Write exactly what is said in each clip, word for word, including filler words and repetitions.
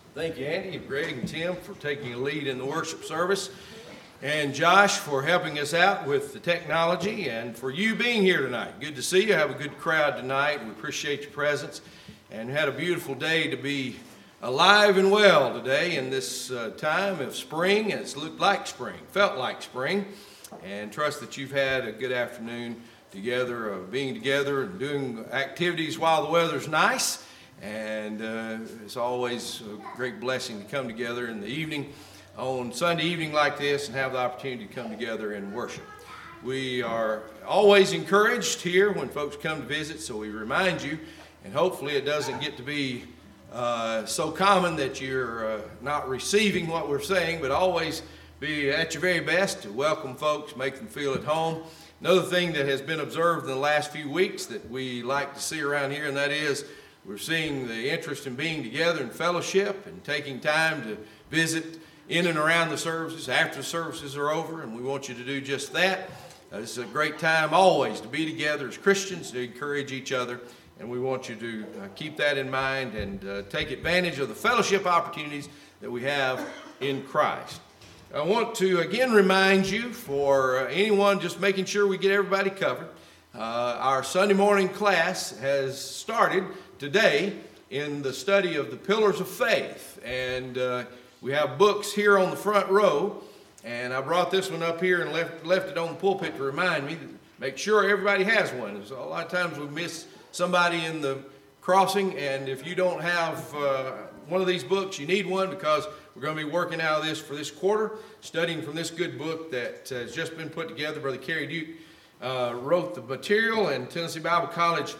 Thank you, Andy, and Greg, and Tim for taking a lead in the worship service, and Josh for helping us out with the technology, and for you being here tonight. Good to see you. Have a good crowd tonight. We appreciate your presence, and had a beautiful day to be alive and well today in this uh, time of spring. It's looked like spring, felt like spring, and trust that you've had a good afternoon together, of being together and doing activities while the weather's nice. And uh, it's always a great blessing to come together in the evening on Sunday evening like this and have the opportunity to come together and worship. We are always encouraged here when folks come to visit, so we remind you, and hopefully it doesn't get to be uh, so common that you're uh, not receiving what we're saying, but always be at your very best to welcome folks, make them feel at home. Another thing that has been observed in the last few weeks that we like to see around here, and that is we're seeing the interest in being together in fellowship and taking time to visit in and around the services after the services are over, and we want you to do just that. Uh, this is a great time always to be together as Christians, to encourage each other, and we want you to uh, keep that in mind and uh, take advantage of the fellowship opportunities that we have in Christ. I want to again remind you, for uh, anyone just making sure we get everybody covered, uh, our Sunday morning class has started today in the study of the pillars of faith, and uh, we have books here on the front row, and I brought this one up here and left left it on the pulpit to remind me, to make sure everybody has one. So a lot of times we miss somebody in the crossing, and if you don't have uh, one of these books, you need one, because we're going to be working out of this for this quarter, studying from this good book that has just been put together. Brother Kerry Duke uh, wrote the material, and Tennessee Bible College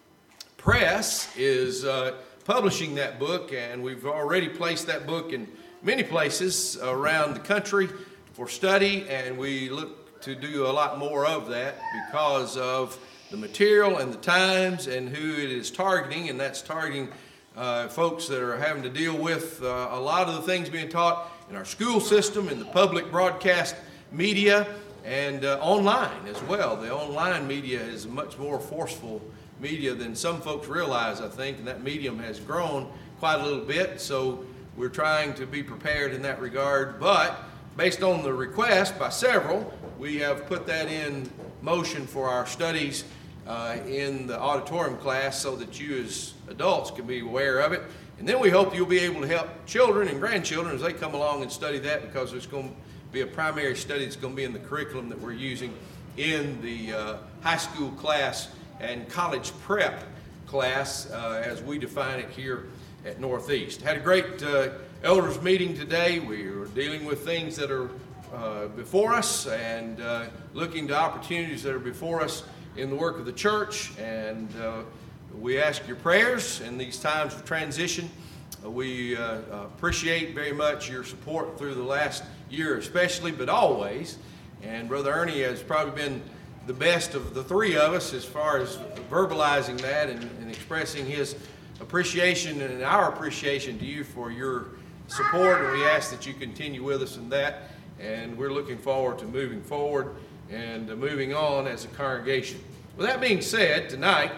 Press is uh, publishing that book, and we've already placed that book in many places around the country for study, and we look to do a lot more of that because of the material and the times and who it is targeting, and that's targeting uh, folks that are having to deal with uh, a lot of the things being taught in our school system, in the public broadcast media, and uh, online as well. The online media is much more forceful media than some folks realize, I think, and that medium has grown quite a little bit, so we're trying to be prepared in that regard. But based on the request by several, we have put that in motion for our studies uh, in the auditorium class so that you as adults can be aware of it. And then we hope you'll be able to help children and grandchildren as they come along and study that, because there's going to be a primary study that's going to be in the curriculum that we're using in the uh, high school class and college prep class uh, as we define it here at Northeast. Had a great uh, elders meeting today. We are dealing with things that are uh, before us and uh, looking to opportunities that are before us in the work of the church, and uh, we ask your prayers in these times of transition. Uh, we uh, appreciate very much your support through the last year especially, but always, and Brother Ernie has probably been the best of the three of us as far as verbalizing that and, and expressing his appreciation and our appreciation to you for your support, and we ask that you continue with us in that, and we're looking forward to moving forward and uh, moving on as a congregation. With that being said, tonight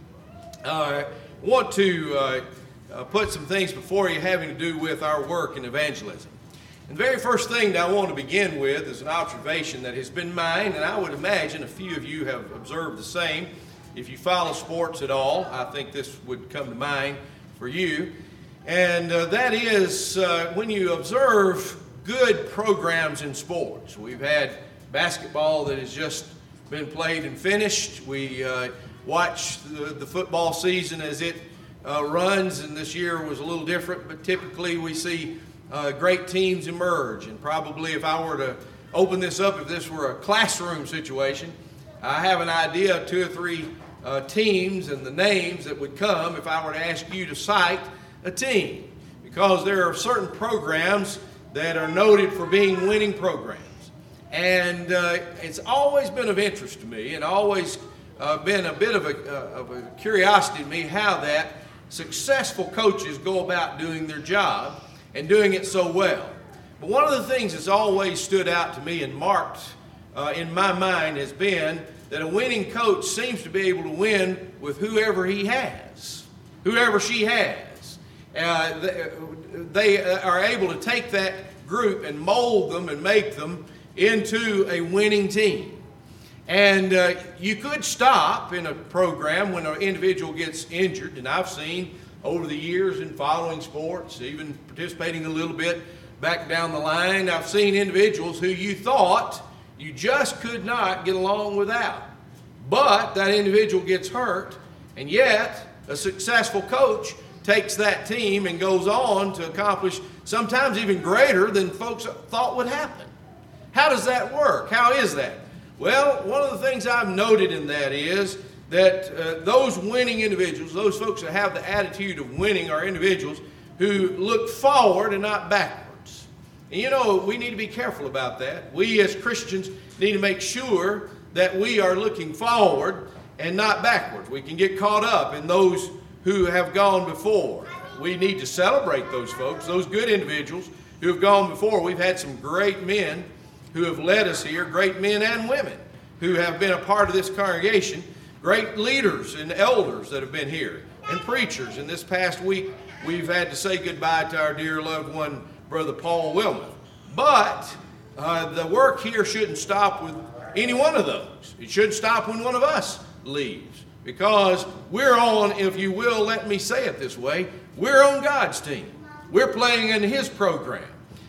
uh, I want to uh, uh, put some things before you having to do with our work in evangelism. And the very first thing that I want to begin with is an observation that has been mine, and I would imagine a few of you have observed the same. If you follow sports at all, I think this would come to mind for you. And uh, that is uh, when you observe good programs in sports. We've had basketball that has just been played and finished. We uh, watch the, the football season as it uh, runs, and this year was a little different, but typically we see Uh, great teams emerge. And probably if I were to open this up, if this were a classroom situation, I have an idea of two or three uh, teams and the names that would come if I were to ask you to cite a team, because there are certain programs that are noted for being winning programs. And uh, it's always been of interest to me, and always uh, been a bit of a, uh, of a curiosity to me how that successful coaches go about doing their job and doing it so well. But one of the things that's always stood out to me and marked uh, in my mind has been that a winning coach seems to be able to win with whoever he has, whoever she has. uh, they, they are able to take that group and mold them and make them into a winning team. And uh, you could stop in a program when an individual gets injured, and I've seen over the years in following sports, even participating a little bit back down the line, I've seen individuals who you thought you just could not get along without. But that individual gets hurt, and yet a successful coach takes that team and goes on to accomplish sometimes even greater than folks thought would happen. How does that work? How is that? Well, one of the things I've noted in that is that uh, those winning individuals, those folks that have the attitude of winning, are individuals who look forward and not backwards. And you know, we need to be careful about that. We as Christians need to make sure that we are looking forward and not backwards. We can get caught up in those who have gone before. We need to celebrate those folks, those good individuals who have gone before. We've had some great men who have led us here, great men and women who have been a part of this congregation, great leaders and elders that have been here, and preachers. And this past week, we've had to say goodbye to our dear loved one, Brother Paul Wilmot. But uh, the work here shouldn't stop with any one of those. It shouldn't stop when one of us leaves, because we're on, if you will, let me say it this way, we're on God's team. We're playing in His program.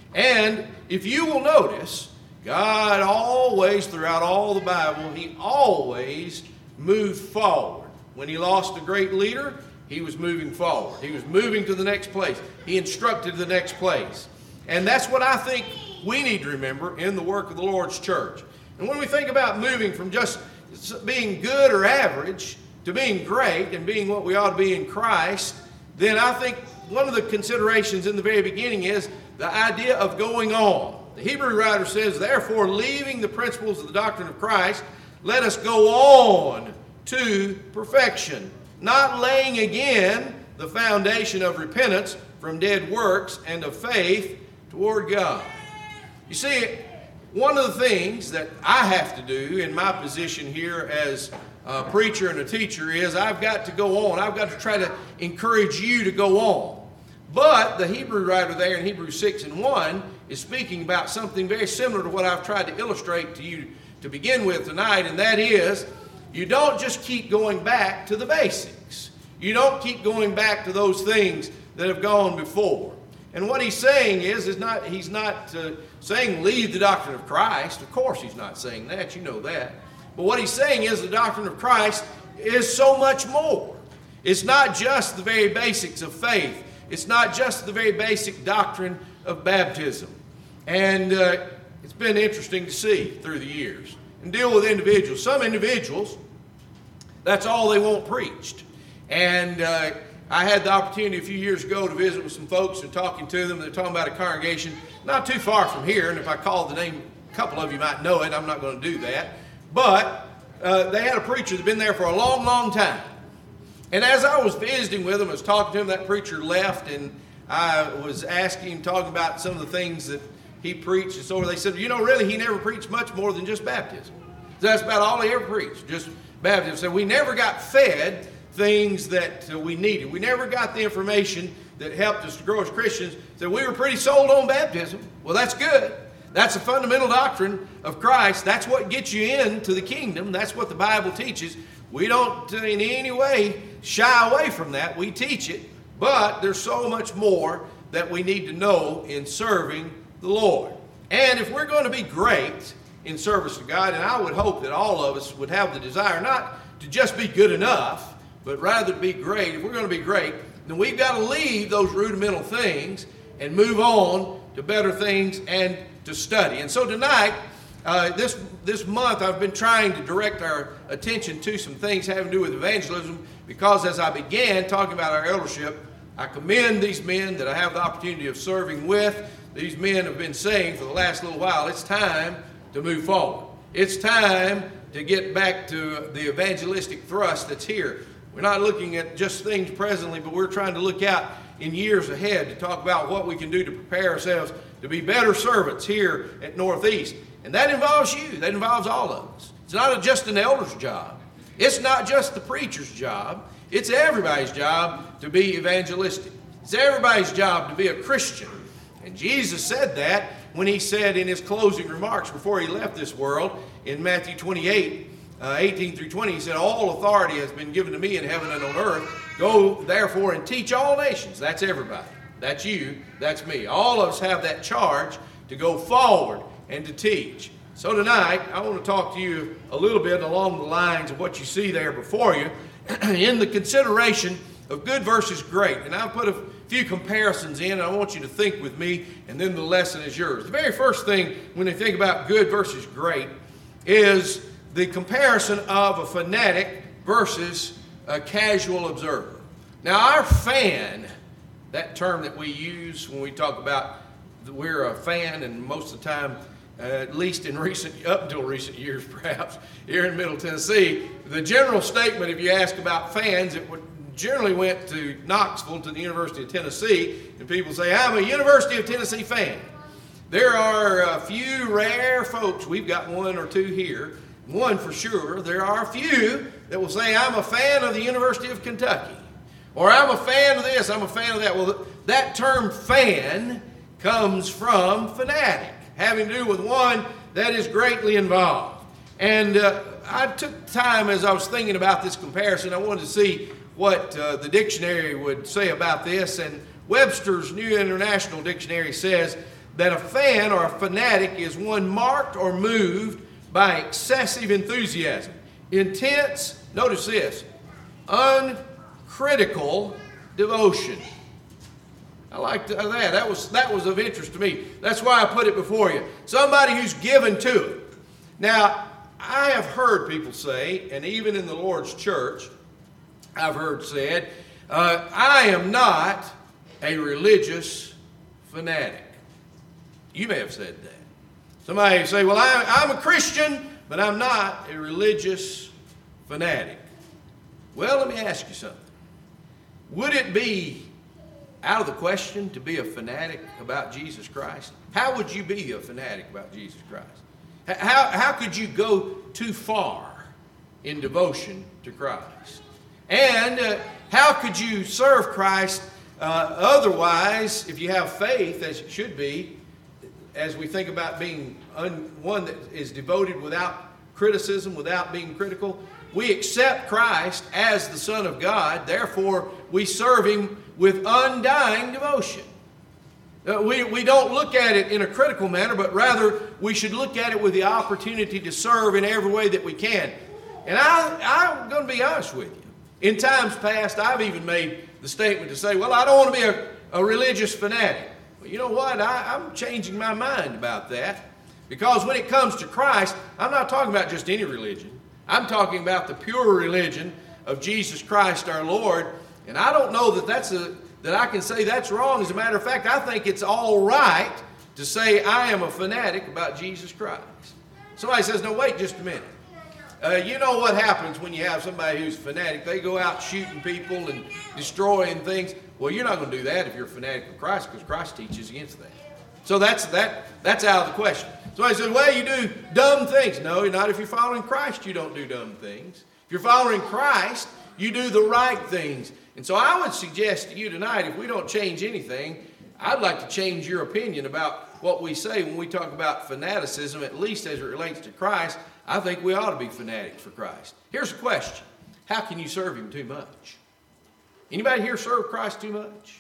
And if you will notice, God always, throughout all the Bible, He always moved forward. When He lost a great leader, He was moving forward. He was moving to the next place. He instructed the next place. And that's what I think we need to remember in the work of the Lord's church. And when we think about moving from just being good or average to being great and being what we ought to be in Christ, then I think one of the considerations in the very beginning is the idea of going on. The Hebrew writer says, therefore, leaving the principles of the doctrine of Christ, let us go on to perfection, not laying again the foundation of repentance from dead works and of faith toward God. You see, one of the things that I have to do in my position here as a preacher and a teacher is I've got to go on. I've got to try to encourage you to go on. But the Hebrew writer there in Hebrews six and one is speaking about something very similar to what I've tried to illustrate to you to begin with tonight, and that is you don't just keep going back to the basics. You don't keep going back to those things that have gone before. And what he's saying is, is not he's not uh, saying leave the doctrine of Christ. Of course he's not saying that. You know that. But what he's saying is the doctrine of Christ is so much more. It's not just the very basics of faith. It's not just the very basic doctrine of baptism. And uh, it's been interesting to see through the years and deal with individuals. Some individuals, that's all they want preached. And uh, I had the opportunity a few years ago to visit with some folks and talking to them. They're talking about a congregation not too far from here. And if I called the name, a couple of you might know it. I'm not going to do that. But uh, they had a preacher that's been there for a long, long time. And as I was visiting with him, I was talking to him, that preacher left, and I was asking him, talking about some of the things that he preached. And so they said, you know, really, he never preached much more than just baptism. So that's about all he ever preached, just baptism. So we never got fed things that uh, we needed. We never got the information that helped us to grow as Christians. So we were pretty sold on baptism. Well, that's good. That's a fundamental doctrine of Christ. That's what gets you into the kingdom. That's what the Bible teaches. We don't in any way shy away from that. We teach it. But there's so much more that we need to know in serving the Lord. And if we're going to be great in service to God, and I would hope that all of us would have the desire not to just be good enough, but rather to be great. If we're going to be great, then we've got to leave those rudimental things and move on to better things and to study. And so tonight, uh, this this month, I've been trying to direct our attention to some things having to do with evangelism, because as I began talking about our eldership, I commend these men that I have the opportunity of serving with. These men have been saying for the last little while, it's time to move forward. It's time to get back to the evangelistic thrust that's here. We're not looking at just things presently, but we're trying to look out in years ahead to talk about what we can do to prepare ourselves to be better servants here at Northeast. And that involves you. That involves all of us. It's not just an elder's job. It's not just the preacher's job. It's everybody's job to be evangelistic. It's everybody's job to be a Christian. And Jesus said that when he said in his closing remarks before he left this world in Matthew twenty-eight, uh, eighteen through twenty, he said, all authority has been given to me in heaven and on earth. Go therefore and teach all nations. That's everybody. That's you. That's me. All of us have that charge to go forward and to teach. So tonight, I want to talk to you a little bit along the lines of what you see there before you in the consideration of good versus great. And I've put a few comparisons in, and I want you to think with me, and then the lesson is yours. The very first thing when they think about good versus great is the comparison of a fanatic versus a casual observer. Now, our fan, that term that we use when we talk about we're a fan, and most of the time, uh, at least in recent, up until recent years perhaps, here in Middle Tennessee, the general statement, if you ask about fans, it would generally went to Knoxville, to the University of Tennessee, and people say, I'm a University of Tennessee fan. There are a few rare folks, we've got one or two here, one for sure, there are a few that will say, I'm a fan of the University of Kentucky, or I'm a fan of this, I'm a fan of that. Well, that term fan comes from fanatic, having to do with one that is greatly involved. And uh, I took time as I was thinking about this comparison, I wanted to see what uh, the dictionary would say about this. And Webster's New International Dictionary says that a fan or a fanatic is one marked or moved by excessive enthusiasm, intense, notice this, uncritical devotion. I like that. That was, that was of interest to me. That's why I put it before you. Somebody who's given to it. Now, I have heard people say, and even in the Lord's church, I've heard said, uh, I am not a religious fanatic. You may have said that. Somebody say, well, I, I'm a Christian, but I'm not a religious fanatic. Well, let me ask you something. Would it be out of the question to be a fanatic about Jesus Christ? How would you be a fanatic about Jesus Christ? How, how could you go too far in devotion to Christ? And uh, how could you serve Christ uh, otherwise, if you have faith, as it should be, as we think about being un, one that is devoted without criticism, without being critical? We accept Christ as the Son of God, therefore we serve Him with undying devotion. Uh, we, we don't look at it in a critical manner, but rather we should look at it with the opportunity to serve in every way that we can. And I, I'm going to be honest with you. In times past, I've even made the statement to say, well, I don't want to be a, a religious fanatic. Well, you know what? I, I'm changing my mind about that. Because when it comes to Christ, I'm not talking about just any religion. I'm talking about the pure religion of Jesus Christ our Lord. And I don't know that that's a, that I can say that's wrong. As a matter of fact, I think it's all right to say I am a fanatic about Jesus Christ. Somebody says, no, wait just a minute. Uh, you know what happens when you have somebody who's a fanatic? They go out shooting people and destroying things. Well, you're not going to do that if you're a fanatic of Christ, because Christ teaches against that. So that's that. That's out of the question. Somebody says, well, you do dumb things. No, not if you're following Christ, you don't do dumb things. If you're following Christ, you do the right things. And so I would suggest to you tonight, if we don't change anything, I'd like to change your opinion about what we say when we talk about fanaticism, at least as it relates to Christ. I think we ought to be fanatics for Christ. Here's a question. How can you serve Him too much? Anybody here serve Christ too much?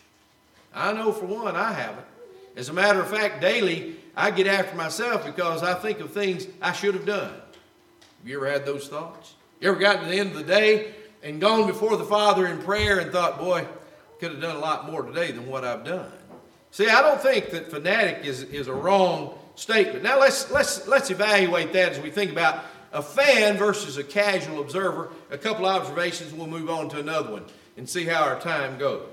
I know for one, I haven't. As a matter of fact, daily, I get after myself because I think of things I should have done. Have you ever had those thoughts? You ever gotten to the end of the day and gone before the Father in prayer and thought, boy, I could have done a lot more today than what I've done? See, I don't think that fanatic is, is a wrong statement. Now let's let's let's evaluate that as we think about a fan versus a casual observer. A couple observations, and we'll move on to another one and see how our time goes.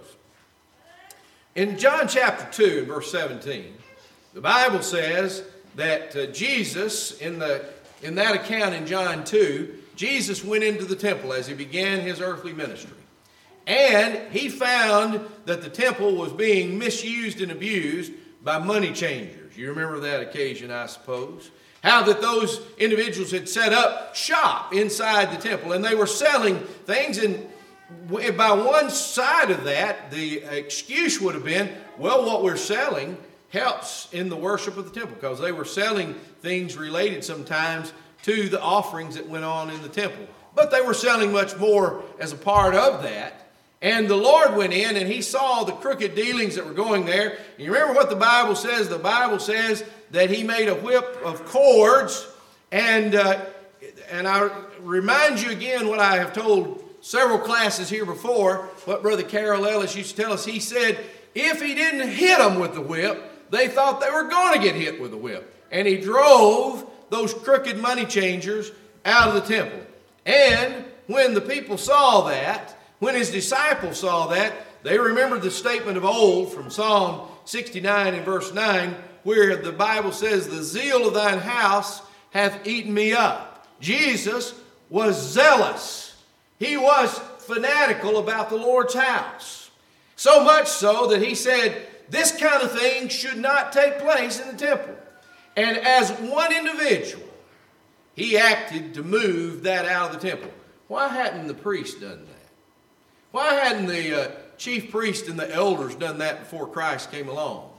In John chapter two, verse seventeen, the Bible says that uh, Jesus, in the in that account in John two, Jesus went into the temple as He began His earthly ministry. And He found that the temple was being misused and abused by money changers. You remember that occasion, I suppose. How that those individuals had set up shop inside the temple, and they were selling things. And by one side of that, the excuse would have been, well, what we're selling helps in the worship of the temple, because they were selling things related sometimes to the offerings that went on in the temple. But they were selling much more as a part of that. And the Lord went in and he saw the crooked dealings that were going there. And you remember what the Bible says? The Bible says that he made a whip of cords. And, uh, and I remind you again what I have told several classes here before, what Brother Carroll Ellis used to tell us. He said, if he didn't hit them with the whip, they thought they were going to get hit with the whip. And he drove those crooked money changers out of the temple. And when the people saw that, when his disciples saw that, they remembered the statement of old from Psalm sixty-nine and verse nine, where the Bible says, the zeal of thine house hath eaten me up. Jesus was zealous. He was fanatical about the Lord's house. So much so that he said, this kind of thing should not take place in the temple. And as one individual, he acted to move that out of the temple. Why hadn't the priest done that? Why hadn't the uh, chief priest and the elders done that before Christ came along?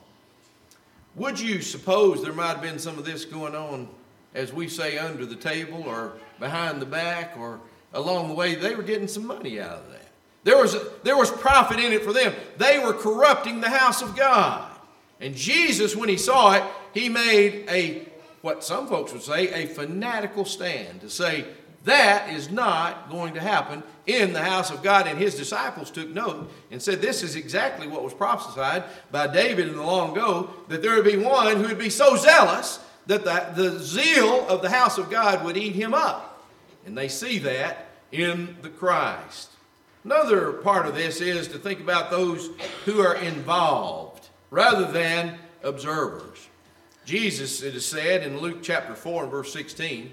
Would you suppose there might have been some of this going on, as we say, under the table or behind the back or along the way? They were getting some money out of that. There was, a, there was profit in it for them. They were corrupting the house of God. And Jesus, when he saw it, he made a, what some folks would say, a fanatical stand to say, that is not going to happen in the house of God. And his disciples took note and said, this is exactly what was prophesied by David in the long ago, that there would be one who would be so zealous that the, the zeal of the house of God would eat him up. And they see that in the Christ. Another part of this is to think about those who are involved rather than observers. Jesus, it is said in Luke chapter four and verse sixteen,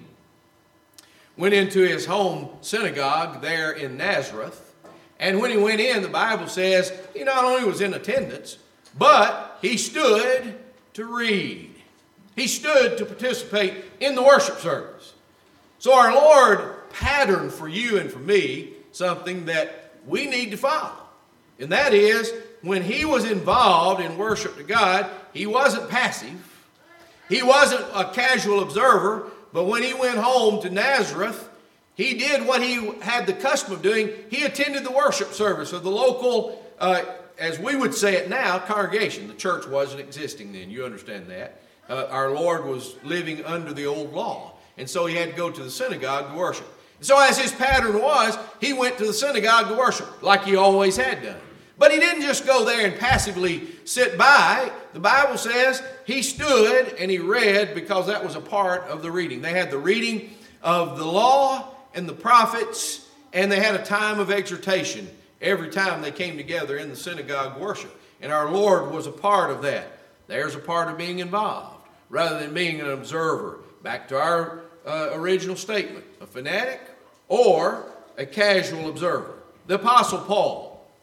went into his home synagogue there in Nazareth. And when he went in, the Bible says he not only was in attendance, but he stood to read. He stood to participate in the worship service. So our Lord patterned for you and for me something that we need to follow. And that is, when he was involved in worship to God, he wasn't passive. He wasn't a casual observer. But when he went home to Nazareth, he did what he had the custom of doing. He attended the worship service of the local, uh, as we would say it now, congregation. The church wasn't existing then. You understand that. Uh, our Lord was living under the old law. And so he had to go to the synagogue to worship. And so as his pattern was, he went to the synagogue to worship, like he always had done. But he didn't just go there and passively sit by. The Bible says he stood and he read, because that was a part of the reading. They had the reading of the law and the prophets, and they had a time of exhortation every time they came together in the synagogue worship. And our Lord was a part of that. There's a part of being involved rather than being an observer. Back to our uh, original statement, a fanatic or a casual observer. The Apostle Paul.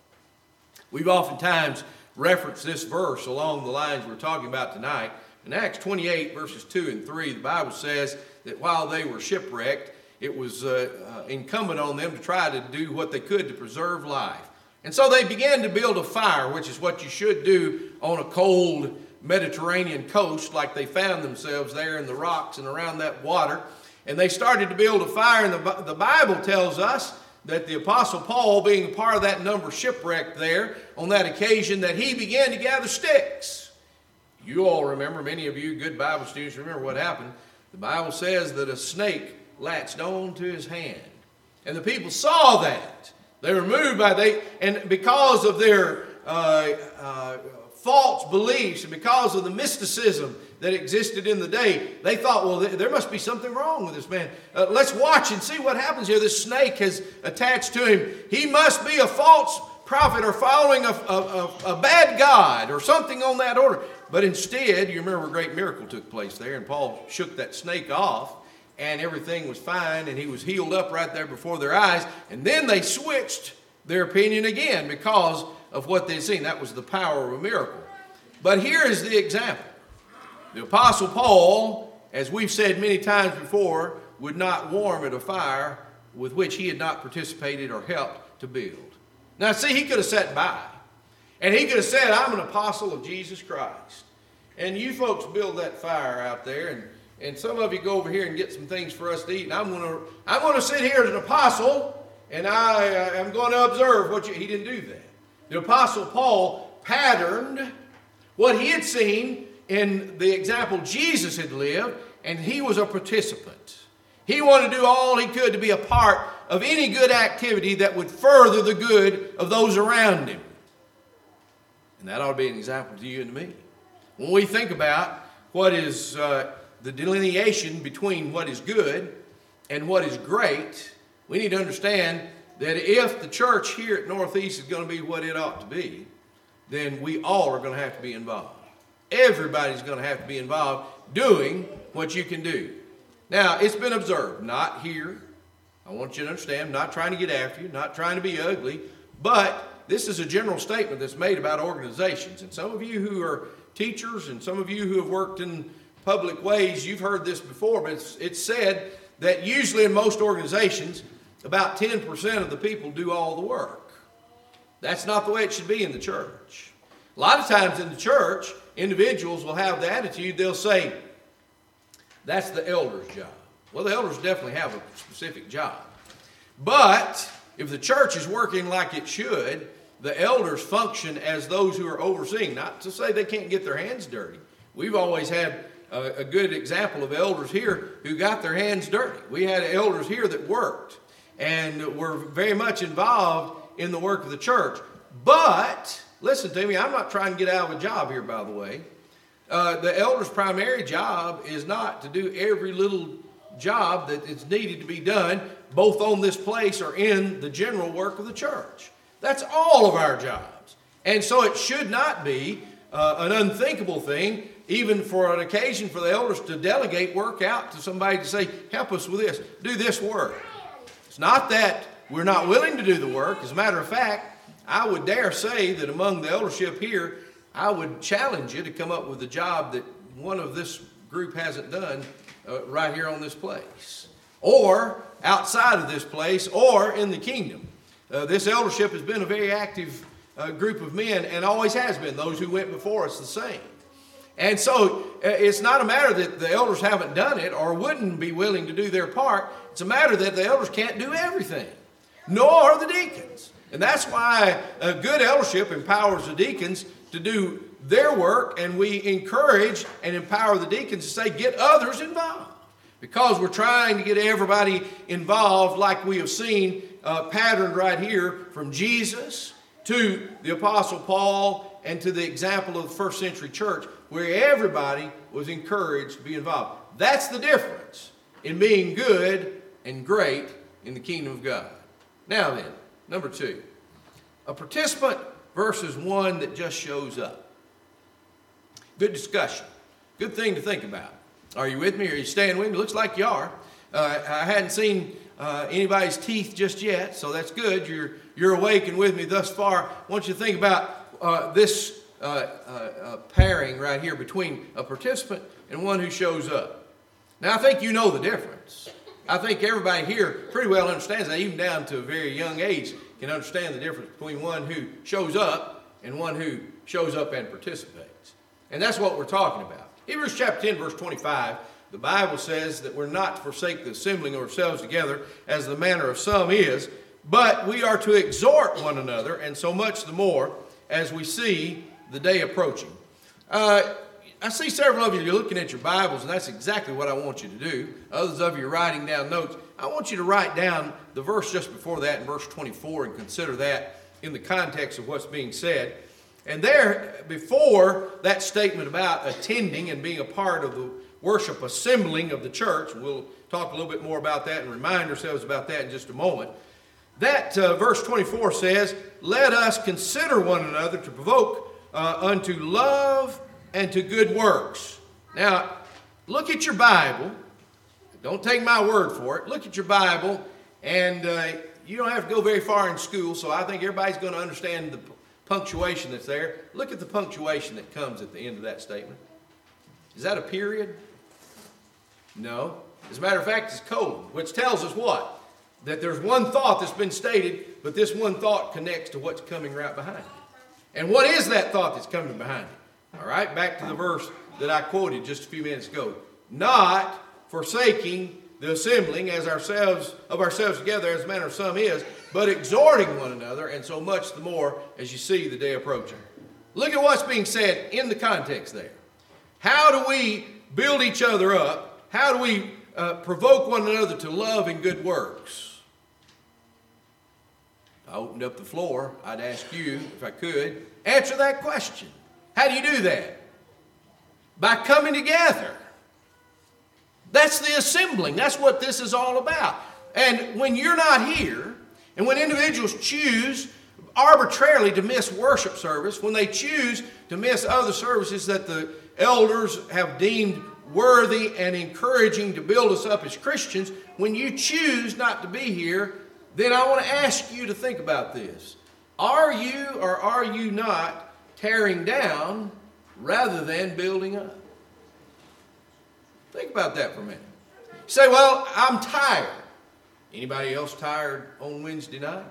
We've oftentimes referenced this verse along the lines we're talking about tonight. In Acts twenty-eight, verses two and three, the Bible says that while they were shipwrecked, it was uh, uh, incumbent on them to try to do what they could to preserve life. And so they began to build a fire, which is what you should do on a cold Mediterranean coast, like they found themselves there in the rocks and around that water. And they started to build a fire, and the, the Bible tells us that the Apostle Paul, being a part of that number shipwrecked there on that occasion, that he began to gather sticks. You all remember, many of you good Bible students remember what happened. The Bible says that a snake latched on to his hand. And the people saw that. They were moved by they, and because of their uh, uh, false beliefs and because of the mysticism that existed in the day, they thought, well, there must be something wrong with this man. Uh, let's watch and see what happens here. This snake has attached to him. He must be a false prophet or following a, a, a, a bad god or something on that order. But instead, you remember a great miracle took place there, and Paul shook that snake off, and everything was fine, and he was healed up right there before their eyes. And then they switched their opinion again because of what they'd seen. That was the power of a miracle. But here is the example. The Apostle Paul, as we've said many times before, would not warm at a fire with which he had not participated or helped to build. Now, see, he could have sat by, and he could have said, I'm an apostle of Jesus Christ. And you folks build that fire out there, and, and some of you go over here and get some things for us to eat, and I'm going to I'm going to sit here as an apostle, and I uh, am going to observe what you... He didn't do that. The apostle Paul patterned what he had seen in the example Jesus had lived, and he was a participant. He wanted to do all he could to be a part of any good activity that would further the good of those around him. And that ought to be an example to you and to me. When we think about what is uh, the delineation between what is good and what is great, we need to understand that if the church here at Northeast is going to be what it ought to be, then we all are going to have to be involved. Everybody's going to have to be involved doing what you can do. Now, it's been observed, not here. I want you to understand, I'm not trying to get after you, not trying to be ugly, but this is a general statement that's made about organizations. And some of you who are teachers and some of you who have worked in public ways, you've heard this before, but it's, it's said that usually in most organizations, about ten percent of the people do all the work. That's not the way it should be in the church. A lot of times in the church, individuals will have the attitude, they'll say, that's the elder's job. Well, the elders definitely have a specific job. But if the church is working like it should, the elders function as those who are overseeing. Not to say they can't get their hands dirty. We've always had a, a good example of elders here who got their hands dirty. We had elders here that worked and were very much involved in the work of the church. But, listen to me, I'm not trying to get out of a job here, by the way. Uh, the elder's primary job is not to do every little job that is needed to be done, both on this place or in the general work of the church. That's all of our jobs. And so it should not be uh, an unthinkable thing, even for an occasion for the elders to delegate work out to somebody to say, help us with this, do this work. It's not that we're not willing to do the work. As a matter of fact, I would dare say that among the eldership here, I would challenge you to come up with a job that one of this group hasn't done uh, right here on this place, or outside of this place, or in the kingdom. Uh, this eldership has been a very active uh, group of men, and always has been. Those who went before us the same. And so uh, it's not a matter that the elders haven't done it or wouldn't be willing to do their part. It's a matter that the elders can't do everything, nor the deacons. And that's why a good eldership empowers the deacons to do their work, and we encourage and empower the deacons to say, get others involved. Because we're trying to get everybody involved, like we have seen uh, patterned right here from Jesus to the Apostle Paul and to the example of the first century church, where everybody was encouraged to be involved. That's the difference in being good and great in the kingdom of God. Now then, number two, a participant versus one that just shows up. Good discussion. Good thing to think about. Are you with me? Are you staying with me? Looks like you are. Uh, I hadn't seen uh, anybody's teeth just yet, so that's good. You're, you're awake and with me thus far. I want you to think about uh, this uh, uh, uh, pairing right here between a participant and one who shows up. Now, I think you know the difference. I think everybody here pretty well understands that, even down to a very young age, can understand the difference between one who shows up and one who shows up and participates. And that's what we're talking about. Hebrews chapter ten, verse twenty-five, the Bible says that we're not to forsake the assembling of ourselves together, as the manner of some is, but we are to exhort one another, and so much the more as we see the day approaching. Uh, I see several of you, you're looking at your Bibles, and that's exactly what I want you to do. Others of you are writing down notes. I want you to write down the verse just before that in verse twenty-four and consider that in the context of what's being said. And there, before that statement about attending and being a part of the worship assembling of the church, we'll talk a little bit more about that and remind ourselves about that in just a moment. That uh, verse twenty-four says, let us consider one another to provoke uh, unto love and to good works. Now, look at your Bible. Don't take my word for it. Look at your Bible, and uh, you don't have to go very far in school, so I think everybody's going to understand the punctuation that's there. Look at the punctuation that comes at the end of that statement. Is that a period? No. As a matter of fact, it's colon, which tells us what? that there's one thought that's been stated, but this one thought connects to what's coming right behind it. And what is that thought that's coming behind it? All right, back to the verse that I quoted just a few minutes ago. Not forsaking the assembling as ourselves of ourselves together, as the manner of some is, but exhorting one another, and so much the more as you see the day approaching. Look at what's being said in the context there. How do we build each other up? How do we uh, provoke one another to love and good works? I opened up the floor. I'd ask you, if I could, answer that question. How do you do that? By coming together. That's the assembling. That's what this is all about. And when you're not here, and when individuals choose arbitrarily to miss worship service, when they choose to miss other services that the elders have deemed worthy and encouraging to build us up as Christians, when you choose not to be here, then I want to ask you to think about this. Are you or are you not tearing down rather than building up? Think about that for a minute. You say, well, I'm tired. Anybody else tired on Wednesday night?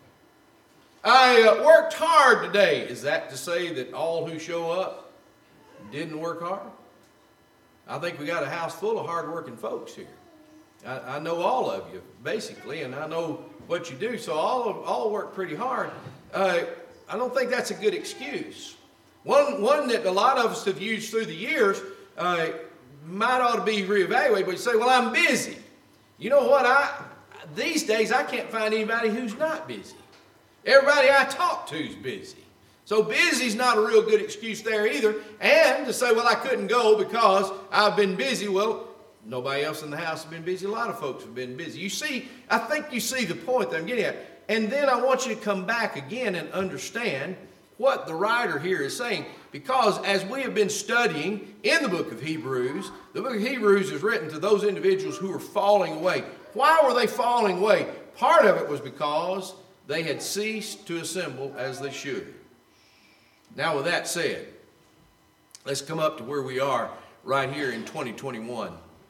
I uh, worked hard today. Is that to say that all who show up didn't work hard? I think we got a house full of hard-working folks here. I, I know all of you, basically, and I know what you do, so all of, all work pretty hard. Uh, I don't think that's a good excuse. One, one that a lot of us have used through the years uh, might ought to be reevaluated, but you say, well, I'm busy. You know what? I These days, I can't find anybody who's not busy. Everybody I talk to is busy. So busy's not a real good excuse there either. And to say, well, I couldn't go because I've been busy. Well, nobody else in the house has been busy. A lot of folks have been busy. You see, I think you see the point that I'm getting at. And then I want you to come back again and understand what the writer here is saying. Because as we have been studying in the book of Hebrews, the book of Hebrews is written to those individuals who were falling away. Why were they falling away? Part of it was because they had ceased to assemble as they should. Now, with that said, let's come up to where we are right here in twenty twenty-one.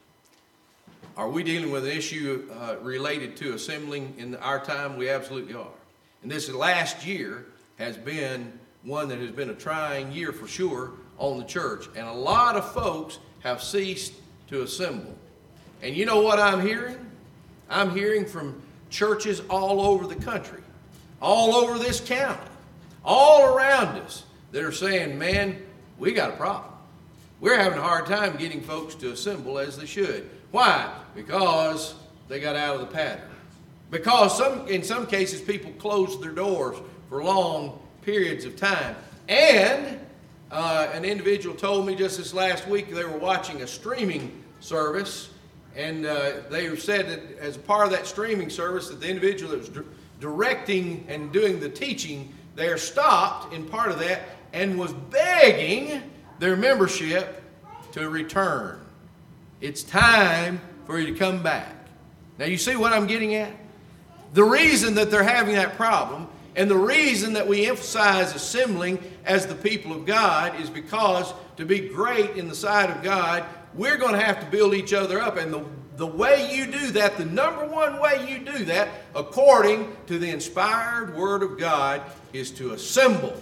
Are we dealing with an issue uh, related to assembling in our time? We absolutely are. And this last year has been one that has been a trying year for sure on the church. And a lot of folks have ceased to assemble. And you know what I'm hearing? I'm hearing from churches all over the country, all over this county, all around us that are saying, man, we got a problem. We're having a hard time getting folks to assemble as they should. Why? Because they got out of the pattern. Because some, in some cases, people closed their doors for long periods of time. And uh, an individual told me just this last week they were watching a streaming service, and uh, they said that as a part of that streaming service that the individual that was di- directing and doing the teaching there stopped in part of that and was begging their membership to return. It's time for you to come back. Now you see what I'm getting at? The reason that they're having that problem and the reason that we emphasize assembling as the people of God is because to be great in the sight of God, we're going to have to build each other up. And the, the way you do that, the number one way you do that, according to the inspired Word of God, is to assemble.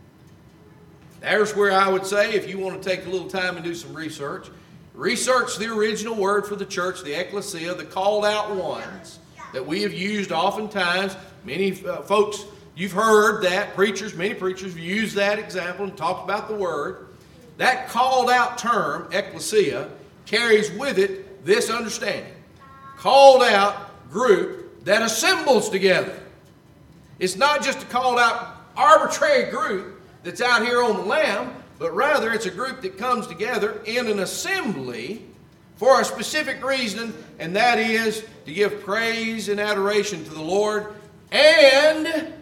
There's where I would say, if you want to take a little time and do some research, research the original word for the church, the ecclesia, the called out ones that we have used oftentimes. Many uh, folks, you've heard that, preachers, many preachers have used that example and talked about the word. That called out term, ecclesia, carries with it this understanding. Called out group that assembles together. It's not just a called out arbitrary group that's out here on the lam, but rather it's a group that comes together in an assembly for a specific reason, and that is to give praise and adoration to the Lord and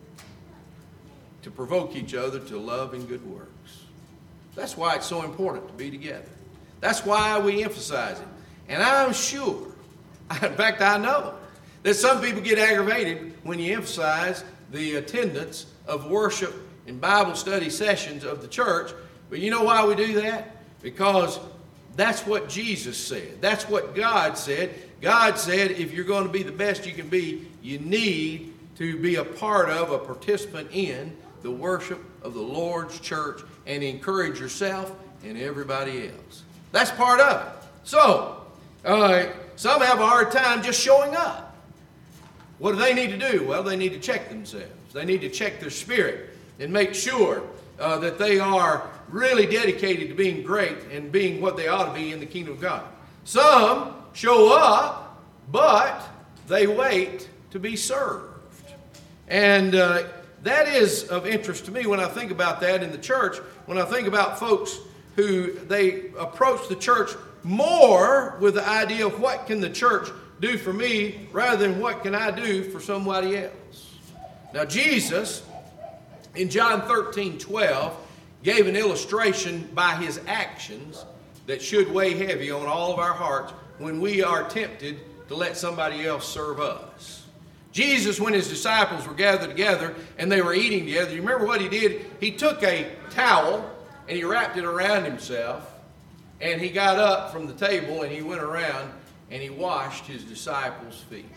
to provoke each other to love and good works. That's why it's so important to be together. That's why we emphasize it. And I'm sure, in fact I know, that some people get aggravated when you emphasize the attendance of worship and Bible study sessions of the church. But you know why we do that? Because That's what Jesus said. That's what God said. God said if you're going to be the best you can be, you need to be a part of, a participant in the worship of the Lord's church and encourage yourself and everybody else. That's part of it. So, uh, some have a hard time just showing up. What do they need to do? Well, they need to check themselves. They need to check their spirit and make sure uh, that they are really dedicated to being great and being what they ought to be in the kingdom of God. Some show up, but they wait to be served. And uh, that is of interest to me when I think about that in the church, when I think about folks who they approach the church more with the idea of what can the church do for me rather than what can I do for somebody else. Now Jesus, in John thirteen twelve, gave an illustration by his actions that should weigh heavy on all of our hearts when we are tempted to let somebody else serve us. Jesus, when his disciples were gathered together and they were eating together, you remember what he did? He took a towel and he wrapped it around himself, and he got up from the table and he went around and he washed his disciples' feet.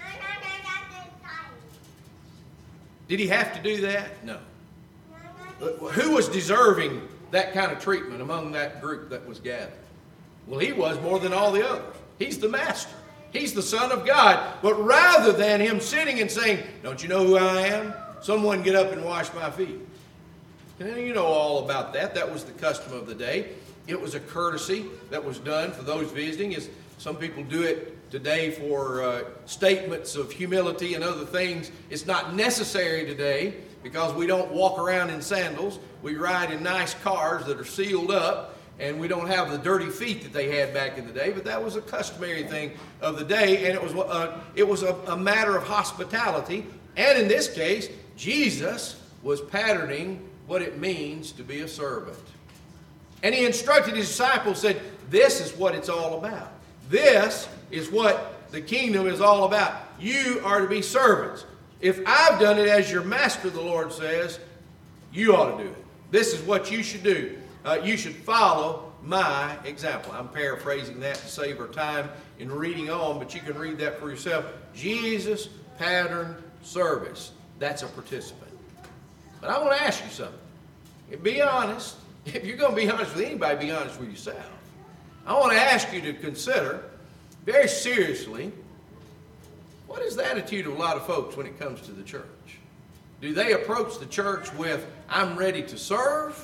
Did he have to do that? No. Who was deserving that kind of treatment among that group that was gathered? Well, he was more than all the others. He's the master. He's the Son of God. But rather than him sitting and saying, "Don't you know who I am? Someone get up and wash my feet." And you know all about that. That was the custom of the day. It was a courtesy that was done for those visiting. As some people do it today for uh, statements of humility and other things. It's not necessary today because we don't walk around in sandals. We ride in nice cars that are sealed up, and we don't have the dirty feet that they had back in the day. But that was a customary thing of the day, and it was uh, it was a, a matter of hospitality. And in this case, Jesus was patterning what it means to be a servant. And he instructed his disciples, said, this is what it's all about. This is what the kingdom is all about. You are to be servants. If I've done it as your master, the Lord says, you ought to do it. This is what you should do. Uh, you should follow my example. I'm paraphrasing that to save our time in reading on, but you can read that for yourself. Jesus patterned service. That's a participant. But I want to ask you something. Be honest. If you're going to be honest with anybody, be honest with yourself. I want to ask you to consider very seriously, what is the attitude of a lot of folks when it comes to the church? Do they approach the church with, I'm ready to serve?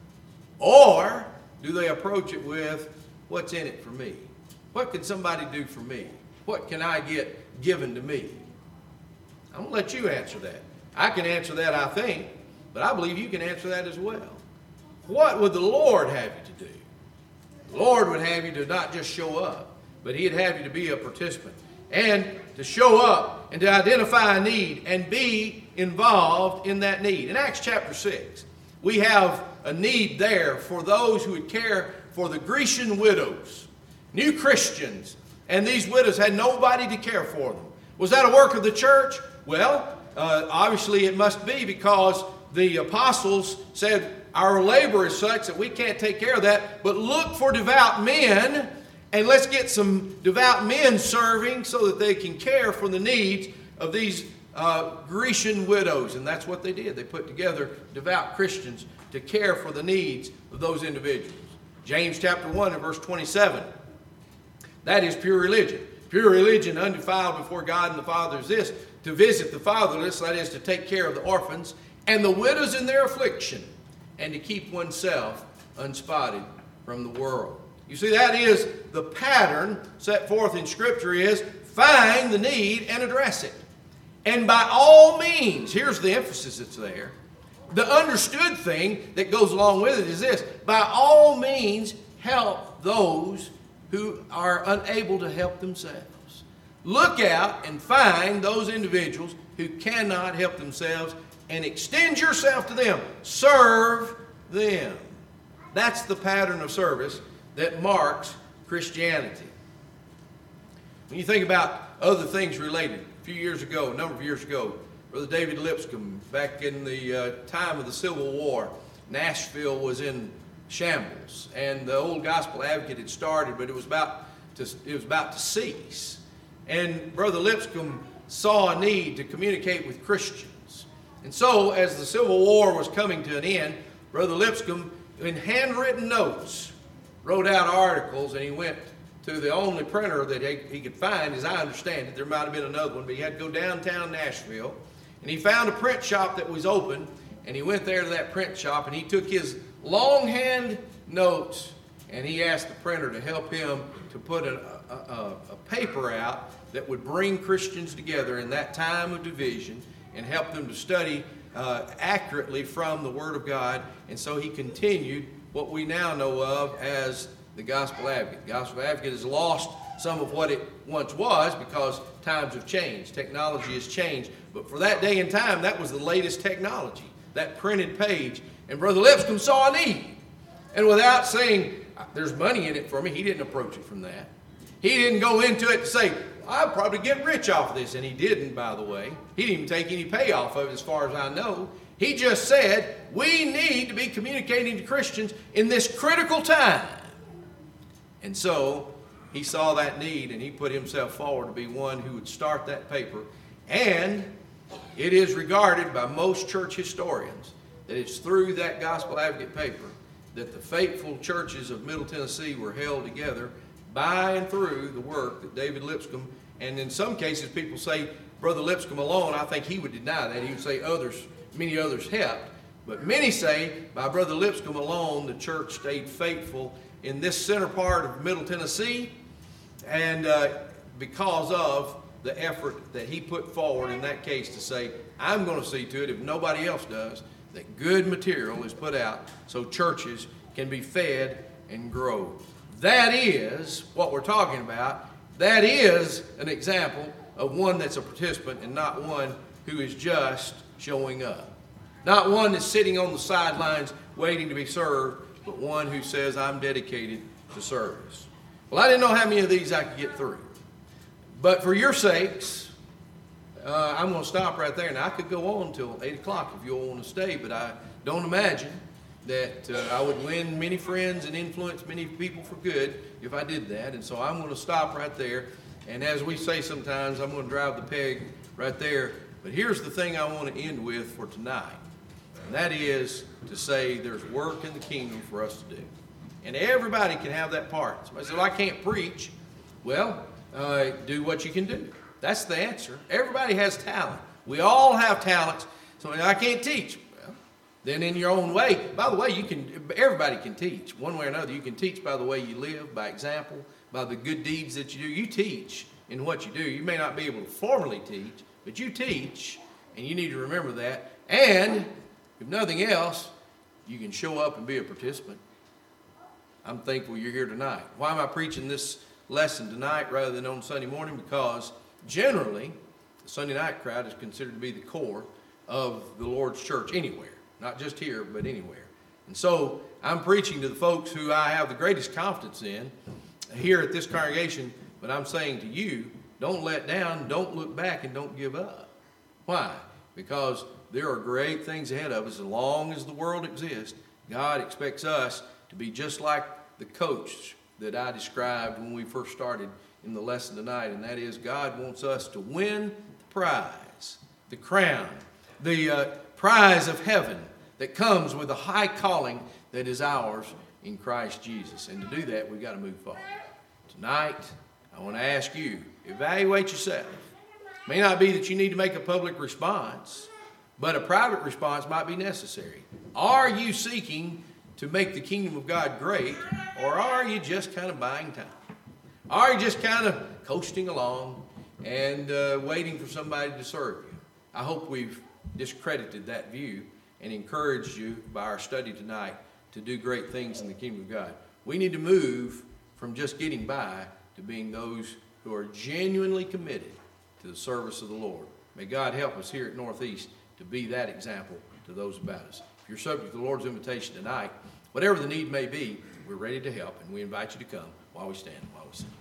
Or do they approach it with, what's in it for me? What can somebody do for me? What can I get given to me? I'm going to let you answer that. I can answer that, I think, but I believe you can answer that as well. What would the Lord have you to do? The Lord would have you to not just show up, but he'd have you to be a participant and to show up and to identify a need and be involved in that need. In Acts chapter six, we have a need there for those who would care for the Grecian widows, new Christians, and these widows had nobody to care for them. Was that a work of the church? Well, uh, obviously it must be, because the apostles said, our labor is such that we can't take care of that, but look for devout men, and let's get some devout men serving so that they can care for the needs of these uh, Grecian widows. And that's what they did. They put together devout Christians to care for the needs of those individuals. James chapter one and verse twenty-seven. That is pure religion. Pure religion, undefiled before God and the Father, is this: to visit the fatherless, that is, to take care of the orphans, and the widows in their affliction, and to keep oneself unspotted from the world. You see, that is the pattern set forth in Scripture, is find the need and address it. And by all means, here's the emphasis that's there. The understood thing that goes along with it is this: by all means, help those who are unable to help themselves. Look out and find those individuals who cannot help themselves and extend yourself to them. Serve them. That's the pattern of service that marks Christianity. When you think about other things related, a few years ago, a number of years ago, Brother David Lipscomb, back in the uh, time of the Civil War, Nashville was in shambles. And the old Gospel Advocate had started, but it was about to, it was about to cease. And Brother Lipscomb saw a need to communicate with Christians. And so, as the Civil War was coming to an end, Brother Lipscomb, in handwritten notes, wrote out articles, and he went to the only printer that he, he could find, as I understand it. There might have been another one, but he had to go downtown Nashville. And he found a print shop that was open, and he went there to that print shop, and he took his longhand notes, and he asked the printer to help him to put a, a, a, a paper out that would bring Christians together in that time of division and help them to study uh, accurately from the Word of God. And so he continued what we now know of as the Gospel Advocate. The Gospel Advocate has lost some of what it once was because times have changed. Technology has changed. But for that day and time, that was the latest technology, that printed page. And Brother Lipscomb saw a need. And without saying, there's money in it for me, he didn't approach it from that. He didn't go into it to say, I'll probably get rich off of this. And he didn't, by the way. He didn't even take any payoff of it as far as I know. He just said, we need to be communicating to Christians in this critical time. And so he saw that need, and he put himself forward to be one who would start that paper. And it is regarded by most church historians that it's through that Gospel Advocate paper that the faithful churches of Middle Tennessee were held together by and through the work that David Lipscomb, and in some cases people say Brother Lipscomb alone. I think he would deny that. He would say others, many others helped. But many say by Brother Lipscomb alone the church stayed faithful in this center part of Middle Tennessee, and uh, because of the effort that he put forward in that case to say, I'm going to see to it, if nobody else does, that good material is put out so churches can be fed and grow. That is what we're talking about. That is an example of one that's a participant and not one who is just showing up. Not one that's sitting on the sidelines waiting to be served, but one who says, I'm dedicated to service. Well, I didn't know how many of these I could get through. But for your sakes, uh, I'm going to stop right there. Now, I could go on until eight o'clock if you all want to stay, but I don't imagine that uh, I would win many friends and influence many people for good if I did that. And so I'm going to stop right there. And as we say sometimes, I'm going to drive the peg right there. But here's the thing I want to end with for tonight. And that is to say there's work in the kingdom for us to do. And everybody can have that part. Somebody says, well, I can't preach. Well, uh, do what you can do. That's the answer. Everybody has talent. We all have talents. So I can't teach. Well, then in your own way. By the way, you can. Everybody can teach. One way or another, you can teach by the way you live, by example, by the good deeds that you do. You teach in what you do. You may not be able to formally teach, but you teach, and you need to remember that. And if nothing else, you can show up and be a participant. I'm thankful you're here tonight. Why am I preaching this lesson tonight rather than on Sunday morning? Because generally, the Sunday night crowd is considered to be the core of the Lord's church anywhere. Not just here, but anywhere. And so I'm preaching to the folks who I have the greatest confidence in here at this congregation, but I'm saying to you, don't let down, don't look back, and don't give up. Why? Because there are great things ahead of us. As long as the world exists, God expects us to be just like the coach that I described when we first started in the lesson tonight, and that is God wants us to win the prize, the crown, the uh, prize of heaven that comes with a high calling that is ours in Christ Jesus. And to do that, we've got to move forward. Tonight, I want to ask you, evaluate yourself. It may not be that you need to make a public response, but a private response might be necessary. Are you seeking to make the kingdom of God great, or are you just kind of buying time? Are you just kind of coasting along and uh, waiting for somebody to serve you? I hope we've discredited that view and encouraged you by our study tonight to do great things in the kingdom of God. We need to move from just getting by to being those who are genuinely committed to the service of the Lord. May God help us here at Northeast to be that example to those about us. If you're subject to the Lord's invitation tonight, whatever the need may be, we're ready to help, and we invite you to come while we stand, while we sing.